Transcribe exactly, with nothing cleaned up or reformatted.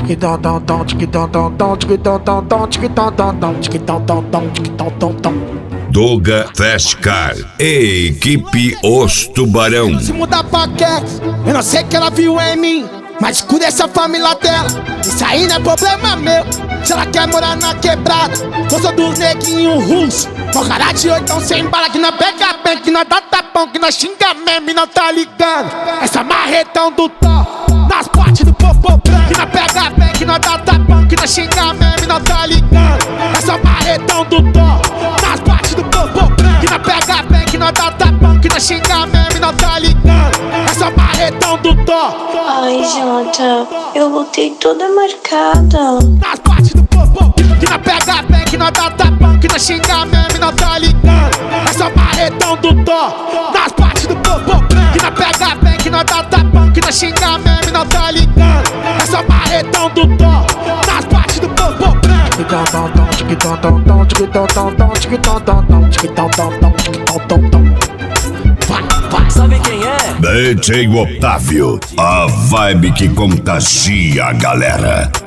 Doga Fast Car e equipe Os Tubarão. Se mudar paquete, eu não sei que ela viu em mim, mas escuta essa família dela, isso aí não é problema meu. Se ela quer morar na quebrada, gosta dos neguinhos russos, com cara de oitão sem bala, que nós pega bem, que nós dá tapão, que nós xinga mesmo, não tá ligando. Essa marretão do top, nas partes do popô branco, que nós pega bem, que nós dá tapão, que nós xinga mesmo, não tá ligando. Essa marretão do top, nas partes do popô branco, que nós pega bem, que nós dá tapão, que nós xinga mesmo, não tá ligando. Essa marretão do top. Ai, Jota, eu voltei toda marcada. Nas partes do popô, que nós pega bem, que nós dá tapão, que nós xinga mesmo, não tá ligando. Essa marretão do dó. Nas partes do popô, que nós pega bem, que nós dá tapão, que nós xinga mesmo, não tá ligando. Essa marretão do dó. Nas partes do popô. Vai, vai. Sabe quem é? D J Otávio, a vibe que contagia a galera.